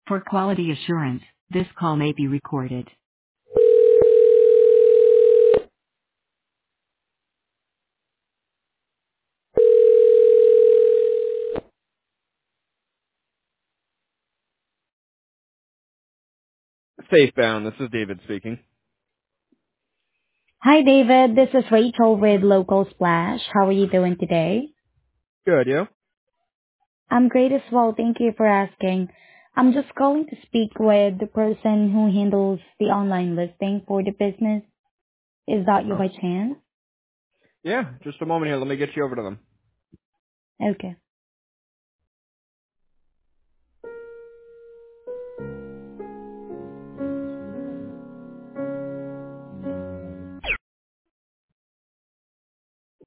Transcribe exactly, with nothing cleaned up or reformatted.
For quality assurance, this call may be recorded. Safebound, this is David speaking. Hi, David. This is Rachel with Local Splash. How are you doing today? Good, you? I'm great as well. Thank you for asking. I'm just calling to speak with the person who handles the online listing for the business. Is that you Oh. by chance? Yeah, just a moment here. Let me get you over to them. Okay.